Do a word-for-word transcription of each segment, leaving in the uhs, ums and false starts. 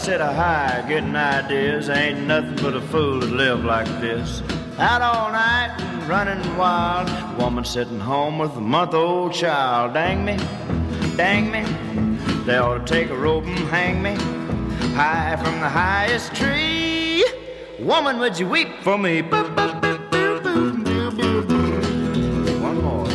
sit a high, getting ideas. Ain't nothing but a fool to live like this. Out all night and running wild. Woman sitting home with a month-old child. Dang me, dang me. They ought to take a rope and hang me high from the highest tree. Woman, would you weep for me? One more.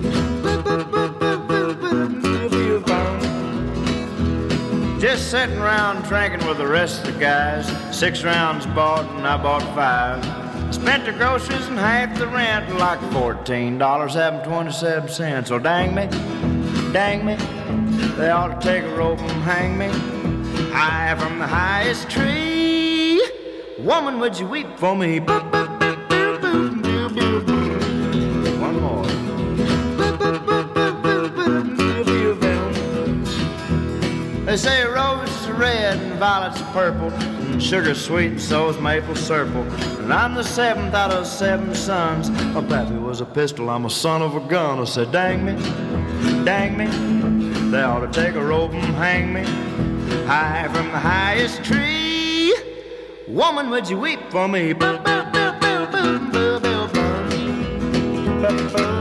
Just sitting around drinking with the rest of the guys. Six rounds bought and I bought five. Spent the groceries and half the rent, like fourteen dollars having twenty-seven cents. Oh, dang me, dang me. They ought to take a rope and hang me high from the highest tree. Woman, would you weep for me? One more. They say roses are red and violets are purple, and sugar's sweet and so's maple syrup. And I'm the seventh out of seven sons. My pappy was a pistol, I'm a son of a gun. I said, dang me, dang me. They ought to take a rope and hang me high from the highest tree. Woman, would you weep for me?